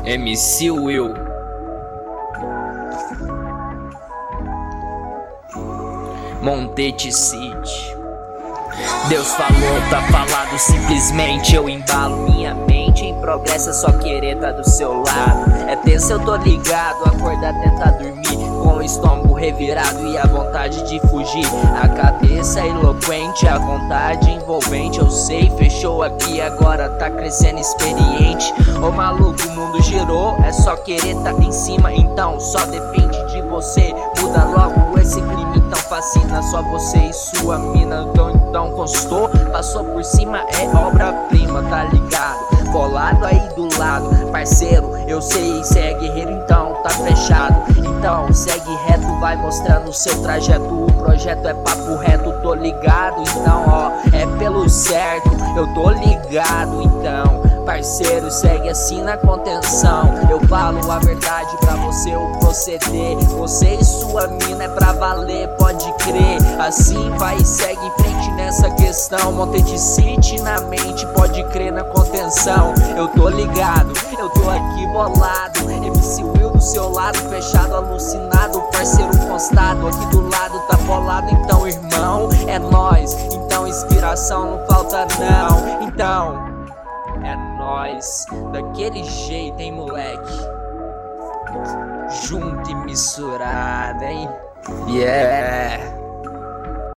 MC Will. Montete City. Deus falou, tá falado, simplesmente eu embalo minha mente em progresso, é só querer tá do seu lado. É tenso, eu tô ligado, acordar, tentar dormir com o estômago revirado e a vontade de fugir. A cabeça é eloquente, a vontade envolvente. Eu sei, fechou aqui, agora tá crescendo experiente. Ô maluco, o mundo girou, é só querer tá em cima. Então só depende de você, muda logo esse clima. Então fascina só você e sua mina. Então constou, passou por cima, é obra-prima, tá ligado? Colado aí do lado, parceiro, eu sei, cê é guerreiro, então tá fechado. Então segue reto, vai mostrando o seu trajeto. O projeto é papo reto, tô ligado. Então ó, é pelo certo, eu tô ligado. Então parceiro, segue assim na contenção. Eu falo a verdade pra você, o proceder. Você e sua mina é pra valer, pode crer. Assim vai e segue em frente nessa questão. Montete City na mente, pode crer na contenção. Eu tô ligado, eu tô aqui bolado. MC Will do seu lado, fechado, alucinado. Parceiro constado, aqui do lado tá bolado. Então irmão, é nóis. Então inspiração não falta não. Então é nóis, daquele jeito, hein, moleque? Junto e misturado, hein? Yeah!